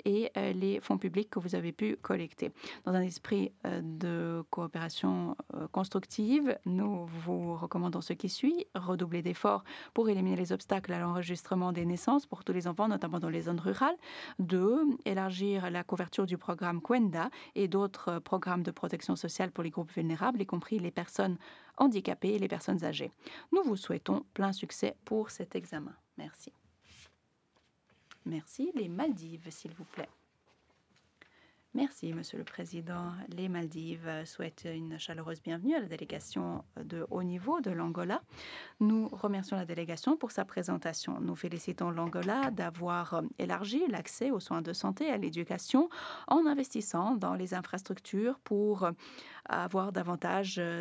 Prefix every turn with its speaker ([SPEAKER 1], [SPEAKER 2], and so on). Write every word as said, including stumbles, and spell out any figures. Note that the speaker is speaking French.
[SPEAKER 1] et euh, les fonds publics que vous avez pu collecter. Dans un esprit euh, de coopération euh, constructive, nous vous recommandons ce qui suit: redoubler d'efforts pour éliminer les obstacles à l'enregistrement des naissances pour tous les enfants, notamment dans les zones rurales. Deux, élargir la couverture du programme Kwenda et d'autres programmes de protection sociale pour les groupes vulnérables, y compris les personnes handicapées et les personnes âgées. Nous vous souhaitons plein succès pour cet examen. Merci. Merci. Les Maldives, s'il vous plaît. Merci, Monsieur le Président. Les Maldives souhaitent une chaleureuse bienvenue à la délégation de haut niveau de l'Angola. Nous remercions la délégation pour sa présentation. Nous félicitons l'Angola d'avoir élargi l'accès aux soins de santé et à l'éducation en investissant dans les infrastructures pour avoir davantage